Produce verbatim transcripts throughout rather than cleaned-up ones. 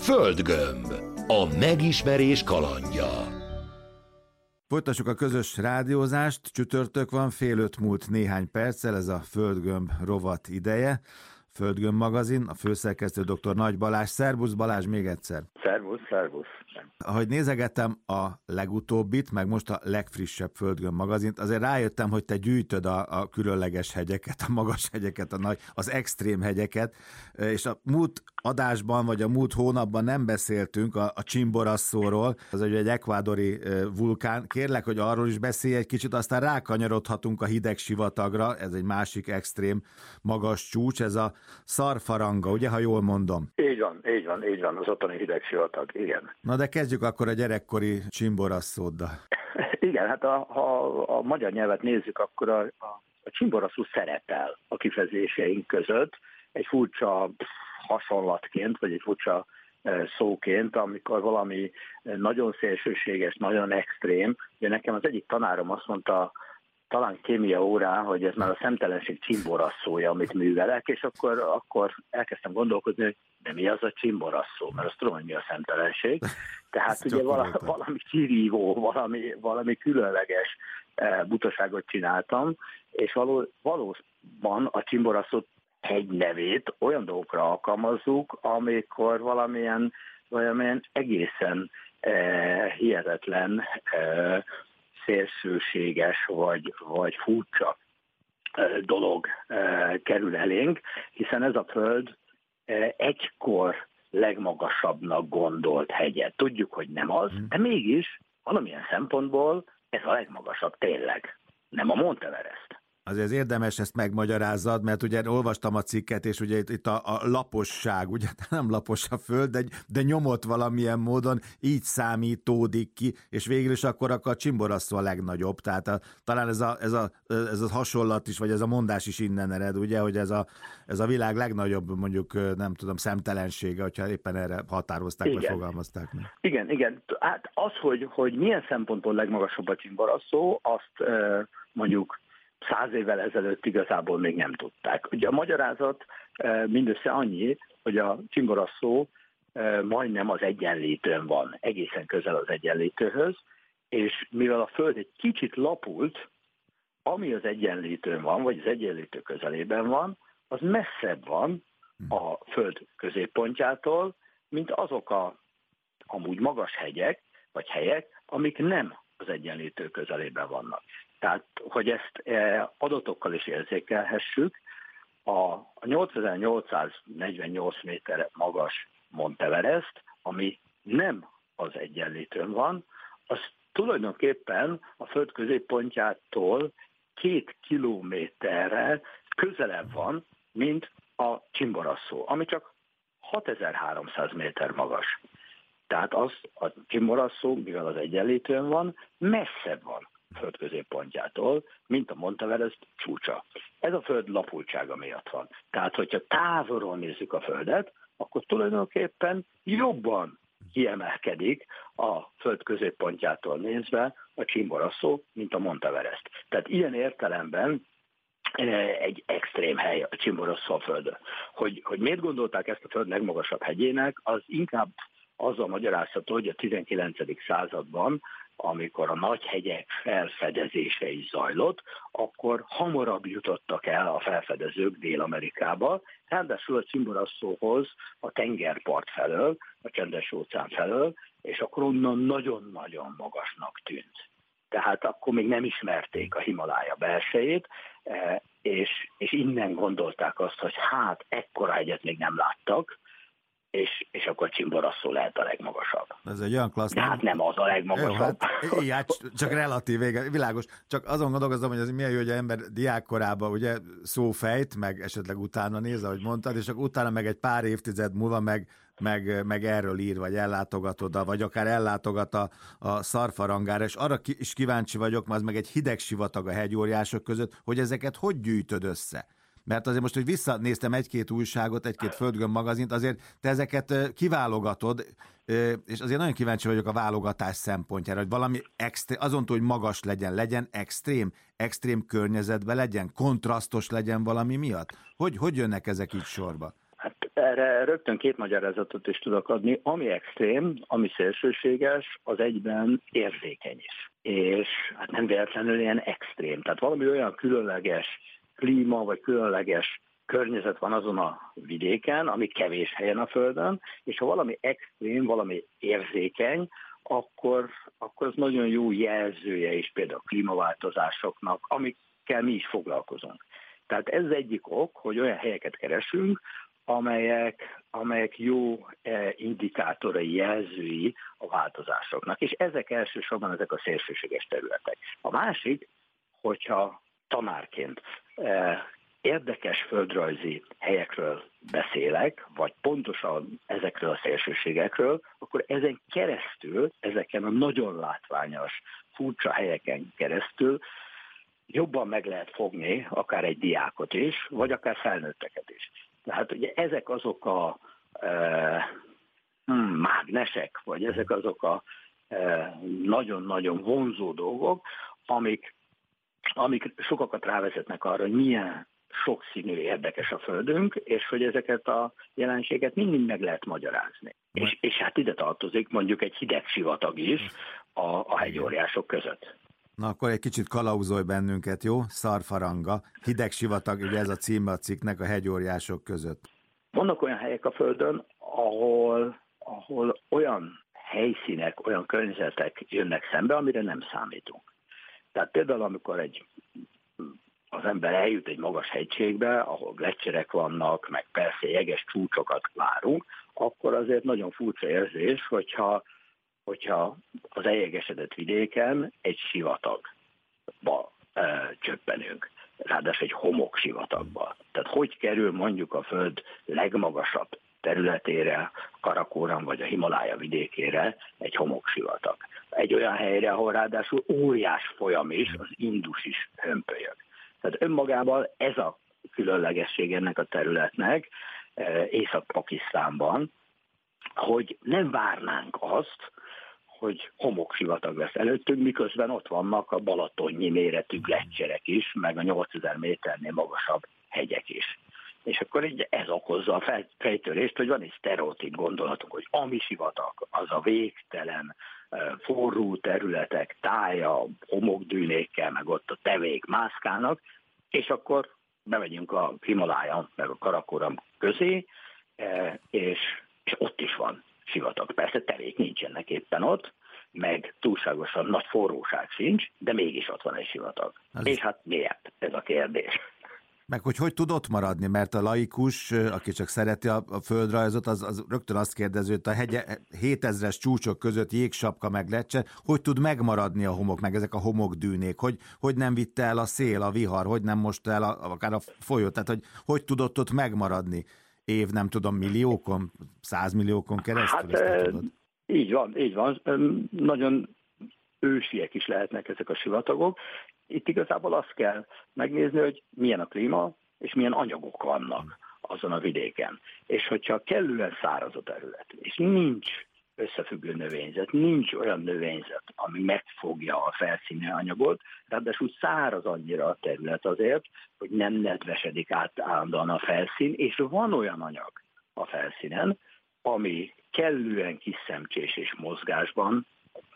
Földgömb. A megismerés kalandja. Folytassuk a közös rádiózást. Csütörtök van, fél öt múlt néhány perccel, ez a Földgömb rovat ideje. Földgömb magazin, a főszerkesztő dr. Nagy Balázs. Szerbusz Balázs, még egyszer. Szervusz, szervusz. Ahogy nézegettem a legutóbbit, meg most a legfrissebb Földgömb magazint, azért rájöttem, hogy te gyűjtöd a, a különleges hegyeket, a magas hegyeket, a nagy, az extrém hegyeket, és a múlt adásban, vagy a múlt hónapban nem beszéltünk a, a Chimborazoról, az egy, egy ekvádori vulkán. Kérlek, hogy arról is beszélj egy kicsit, aztán rákanyarodhatunk a hideg sivatagra, ez egy másik extrém magas csúcs, ez a Szarfaranga, ugye, ha jól mondom? Így van, így van, így van, az ottani hideg sivatag, igen. Na de kezdjük akkor a gyerekkori Chimborazoddal. Igen, hát a, ha a magyar nyelvet nézzük, akkor a, a, a Chimborazo szerepel a kifejezéseink között egy furcsa hasonlatként, vagy egy furcsa szóként, amikor valami nagyon szélsőséges, nagyon extrém. Ugye nekem az egyik tanárom azt mondta, talán kémia órán, hogy ez már a szemtelenség Chimborazója, amit művelek, és akkor, akkor elkezdtem gondolkodni, hogy de mi az a Chimborazó, mert azt tudom, hogy mi a szemtelenség. Tehát ugye valami, valami kirívó, valami, valami különleges butaságot csináltam, és való, valóban a Chimborazó hegy nevét olyan dolgokra alkalmazzuk, amikor valamilyen, valamilyen egészen eh, hihetetlen eh, szélsőséges vagy, vagy furcsa eh, dolog eh, kerül elénk, hiszen ez a föld eh, egykor legmagasabbnak gondolt hegye. Tudjuk, hogy nem az, de mégis valamilyen szempontból ez a legmagasabb tényleg, nem a Monteverest. Azért érdemes ezt megmagyarázzad, mert ugye olvastam a cikket, és ugye itt, itt a, a laposság, ugye nem lapos a föld, de, de nyomott valamilyen módon, így számítódik ki, és végül is akkor, akkor a Chimborazo a legnagyobb, tehát a, talán ez a, ez, a, ez a hasonlat is, vagy ez a mondás is innen ered, ugye, hogy ez a, ez a világ legnagyobb, mondjuk nem tudom, szemtelensége, hogyha éppen erre határozták, igen, vagy fogalmazták meg. Igen, igen. Hát az, hogy, hogy milyen szempontból legmagasabb a Chimborazo, azt mondjuk száz évvel ezelőtt igazából még nem tudták. Ugye a magyarázat mindössze annyi, hogy a Chimborazo majdnem az egyenlítőn van, egészen közel az egyenlítőhöz, és mivel a Föld egy kicsit lapult, ami az egyenlítőn van, vagy az egyenlítő közelében van, az messzebb van a Föld középpontjától, mint azok a amúgy magas hegyek, vagy helyek, amik nem az egyenlítő közelében vannak. Tehát, hogy ezt adatokkal is érzékelhessük, a nyolcezer-nyolcszáznegyvennyolc méter magas Monteverest, ami nem az egyenlítőn van, az tulajdonképpen a Föld középpontjától két kilométerrel közelebb van, mint a Chimborazo, ami csak hatezer-háromszáz méter magas. Tehát az a Chimborazo, mivel az egyenlítőn van, messzebb van Föld középpontjától, mint a Monteverest csúcsa. Ez a Föld lapultsága miatt van. Tehát, hogyha távolról nézzük a Földet, akkor tulajdonképpen jobban kiemelkedik a Föld középpontjától nézve a Chimborazo, mint a Monteverest. Tehát ilyen értelemben egy extrém hely a Chimborazo a Földön. Hogy, hogy miért gondolták ezt a Föld legmagasabb hegyének, az inkább azzal magyarázható, hogy a tizenkilencedik században, amikor a nagy hegyek felfedezése is zajlott, akkor hamarabb jutottak el a felfedezők Dél-Amerikába, ráadásul a Chimborazóhoz a tengerpart felől, a Csendes-óceán felől, és akkor onnan nagyon-nagyon magasnak tűnt. Tehát akkor még nem ismerték a Himalája belsejét, és, és innen gondolták azt, hogy hát ekkora hegyet még nem láttak, És, és akkor Chimborazo lehet a legmagasabb. Ez egy olyan klassz. De hát nem az a legmagasabb. Jó, hát, így, csak relatív, világos. Csak azon gondolkozom, hogy ez milyen jó, hogy az ember diákkorában ugye szófejt, meg esetleg utána néz, ahogy mondtad, és akkor utána meg egy pár évtized múlva meg, meg, meg erről ír, vagy ellátogat oda, vagy akár ellátogat a, a Szarfarangára, és arra ki, is kíváncsi vagyok, mert az meg egy hideg sivatag a hegyóriások között, hogy ezeket hogy gyűjtöd össze? Mert azért most, hogy visszanéztem egy-két újságot, egy-két Földgömb magazint, azért te ezeket kiválogatod, és azért nagyon kíváncsi vagyok a válogatás szempontjára, hogy valami extrém, azon túl, hogy magas legyen, legyen extrém, extrém környezetben legyen, kontrasztos legyen valami miatt. Hogy, hogy jönnek ezek így sorba? Hát erre rögtön két magyarázatot is tudok adni. Ami extrém, ami szélsőséges, az egyben érzékeny is. És hát nem véletlenül ilyen extrém. Tehát valami olyan különleges klíma, vagy különleges környezet van azon a vidéken, ami kevés helyen a Földön, és ha valami extrém, valami érzékeny, akkor, akkor az nagyon jó jelzője is például a klímaváltozásoknak, amikkel mi is foglalkozunk. Tehát ez egyik ok, hogy olyan helyeket keresünk, amelyek, amelyek jó indikátorai, jelzői a változásoknak. És ezek elsősorban ezek a szélsőséges területek. A másik, hogyha tanárként érdekes földrajzi helyekről beszélek, vagy pontosan ezekről a szélsőségekről, akkor ezen keresztül, ezeken a nagyon látványos, furcsa helyeken keresztül jobban meg lehet fogni akár egy diákot is, vagy akár felnőtteket is. Tehát ugye ezek azok a e, hmm, mágnesek, vagy ezek azok a e, nagyon-nagyon vonzó dolgok, amik, amik sokakat rávezetnek arra, hogy milyen sokszínű, érdekes a Földünk, és hogy ezeket a jelenséget mindig meg lehet magyarázni. És, és hát ide tartozik mondjuk egy hideg sivatag is a, a hegyóriások között. Na akkor egy kicsit kalauzolj bennünket, jó? Szarfaranga, hideg sivatag, ugye ez a címe a cikknek, a hegyóriások között. Vannak olyan helyek a Földön, ahol, ahol olyan helyszínek, olyan környezetek jönnek szembe, amire nem számítunk. Tehát például, amikor egy az ember eljut egy magas hegységbe, ahol gleccserek vannak, meg persze jeges csúcsokat várunk, akkor azért nagyon furcsa érzés, hogyha, hogyha az eljegesedett vidéken egy sivatagba e, csöppenünk. Ráadásul egy homok sivatagba. Tehát hogy kerül mondjuk a Föld legmagasabb területére, Karakóram vagy a Himalája vidékére egy homoksivatag. Egy olyan helyre, ahol ráadásul óriás folyam is, az Indus is hömpölyög. Tehát önmagában ez a különlegesség ennek a területnek Észak-Pakisztánban, hogy nem várnánk azt, hogy homoksivatag lesz előttünk, miközben ott vannak a balatonnyi méretű gleccserek is, meg a nyolcezer méternél magasabb hegyek is. És akkor így ez okozza a fejtörést, hogy van egy sztereotíp gondolatunk, hogy ami sivatag, az a végtelen forró területek, tája, homokdűnékkel, meg ott a tevék mászkálnak, és akkor bemegyünk a Himalája, meg a Karakoram közé, és, és ott is van sivatag. Persze tevék nincsenek éppen ott, meg túlságosan nagy forróság sincs, de mégis ott van egy sivatag. Az... És hát miért? Ez a kérdés. Meg hogy hogy tud ott maradni, mert a laikus, aki csak szereti a, a földrajzot, az, az rögtön azt kérdezi, hogy a hegye, hétezres csúcsok között jégsapka meg lecse, hogy tud megmaradni a homok, meg ezek a homokdűnék, hogy, hogy nem vitte el a szél, a vihar, hogy nem mosta el a, akár a folyó, tehát hogy, hogy tudott ott megmaradni év, nem tudom, milliókon, százmilliókon keresztül? Hát e, így van, így van. Nagyon ősiek is lehetnek ezek a sivatagok. Itt igazából azt kell megnézni, hogy milyen a klíma, és milyen anyagok vannak azon a vidéken. És hogyha kellően száraz a terület, és nincs összefüggő növényzet, nincs olyan növényzet, ami megfogja a felszíni anyagot, ráadásul száraz annyira a terület azért, hogy nem nedvesedik át állandóan a felszín, és van olyan anyag a felszínen, ami kellően kis szemcsés és mozgásban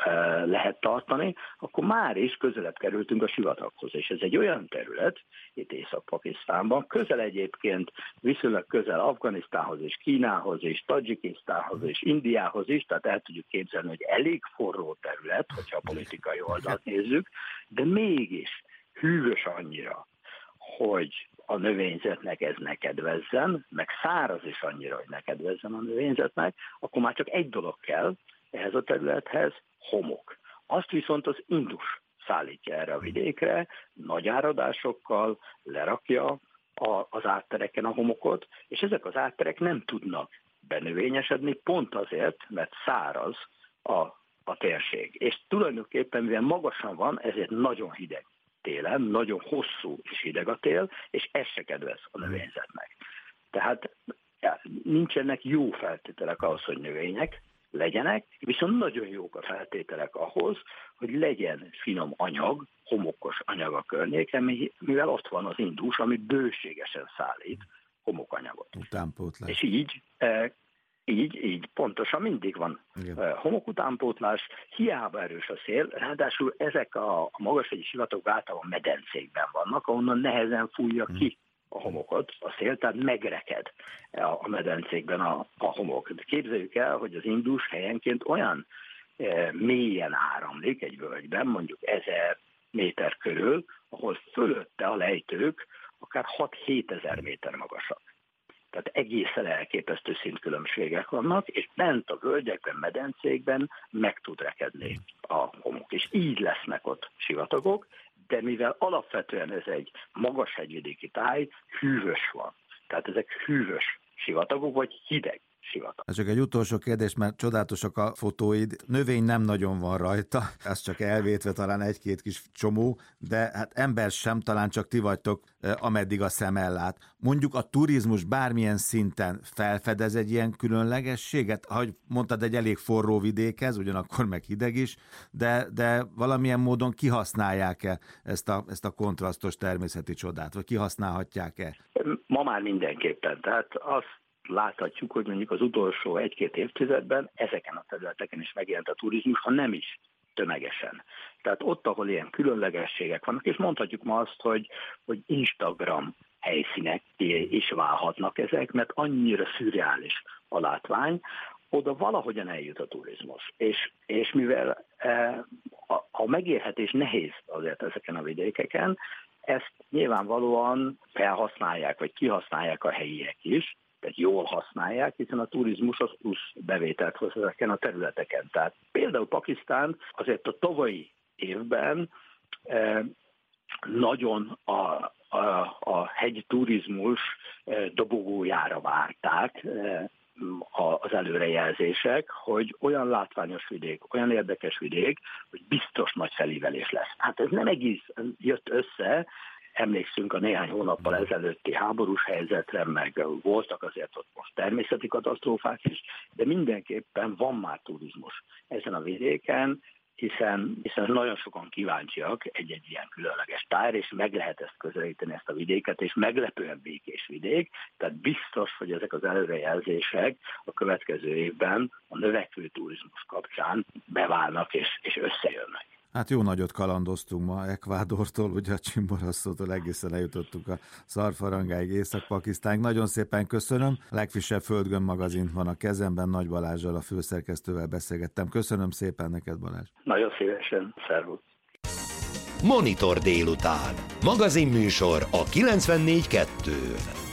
lehet tartani, akkor már is közelebb kerültünk a sivataghoz. És ez egy olyan terület, itt Észak-Pakisztánban, közel egyébként, viszonylag közel Afganisztánhoz és Kínához és Tadzsikisztánhoz és Indiához is, tehát el tudjuk képzelni, hogy elég forró terület, hogyha a politikai oldalt nézzük, de mégis hűvös annyira, hogy a növényzetnek ez ne kedvezzen, meg száraz is annyira, hogy ne kedvezzen a növényzetnek, akkor már csak egy dolog kell ehhez a területhez, homok. Azt viszont az Indus szállítja erre a vidékre, nagy áradásokkal lerakja a, az áttereken a homokot, és ezek az átterek nem tudnak benövényesedni, pont azért, mert száraz a, a térség. És tulajdonképpen, mivel magasan van, ezért nagyon hideg télen, nagyon hosszú és hideg a tél, és ez se kedvez a növényzetnek. Tehát nincsenek jó feltételek ahhoz, hogy növények legyenek, viszont nagyon jók a feltételek ahhoz, hogy legyen finom anyag, homokos anyag a környéken, mivel ott van az Indus, ami bőségesen szállít homokanyagot. Utánpótlás. És így, így, így pontosan mindig van Igen. homokutánpótlás, hiába erős a szél, ráadásul ezek a, a magashegyi sivatagok általában medencékben vannak, ahonnan nehezen fújja hmm. ki a homokot, a szél, tehát megreked a medencékben a, a homok. De képzeljük el, hogy az Indus helyenként olyan e, mélyen áramlik egy völgyben, mondjuk ezer méter körül, ahol fölötte a lejtők akár hat-hétezer méter magasak. Tehát egészen elképesztő szintkülönbségek vannak, és bent a völgyekben, medencékben meg tud rekedni a homok. És így lesznek ott sivatagok, de mivel alapvetően ez egy magas hegyvidéki táj, hűvös van. Tehát ezek hűvös sivatagok, vagy hideg sivatag. Csak egy utolsó kérdés, mert csodálatosak a fotóid. Növény nem nagyon van rajta, ez csak elvétve talán egy-két kis csomó, de hát ember sem, talán csak ti vagytok, ameddig a szem ellát. Mondjuk a turizmus bármilyen szinten felfedez egy ilyen különlegességet? Ahogy mondtad, egy elég forró vidék ez, ugyanakkor meg hideg is, de, de valamilyen módon kihasználják-e ezt a, ezt a kontrasztos természeti csodát, vagy kihasználhatják-e? Ma már mindenképpen, tehát azt láthatjuk, hogy mondjuk az utolsó egy-két évtizedben ezeken a területeken is megjelent a turizmus, ha nem is tömegesen. Tehát ott, ahol ilyen különlegességek vannak, és mondhatjuk ma azt, hogy, hogy Instagram helyszínek is válhatnak ezek, mert annyira szürreális a látvány, oda valahogyan eljut a turizmus. És, és mivel e, a, a megélhetés nehéz azért ezeken a vidékeken, ezt nyilvánvalóan felhasználják, vagy kihasználják a helyiek is, tehát jól használják, hiszen a turizmus az plusz bevételt hoz ezeken a területeken. Tehát például Pakisztán azért a tavalyi évben eh, nagyon a, a, a hegyi turizmus eh, dobogójára várták eh, az előrejelzések, hogy olyan látványos vidék, olyan érdekes vidék, hogy biztos nagy felívelés lesz. Hát ez nem egész jött össze. Emlékszünk a néhány hónappal ezelőtti háborús helyzetre, meg voltak azért ott most természeti katasztrófák is, de mindenképpen van már turizmus ezen a vidéken, hiszen, hiszen nagyon sokan kíváncsiak egy-egy ilyen különleges tájra, és meg lehet ezt közelíteni, ezt a vidéket, és meglepően békés vidék, tehát biztos, hogy ezek az előrejelzések a következő évben a növekvő turizmus kapcsán beválnak és, és összejönnek. Hát jó nagyot kalandoztunk ma Ekvádortól, ugye a Csimborasszótól egészen eljutottunk a Szarfarangáig, Észak-Pakisztánig. Nagyon szépen köszönöm. A legfrissebb Földgömb magazint van a kezemben, Nagy Balázsral, a főszerkesztővel beszélgettem. Köszönöm szépen neked, Balázs. Nagyon szívesen, szervusz. Monitor délután. Magazinműsor a kilencvennégy kettő.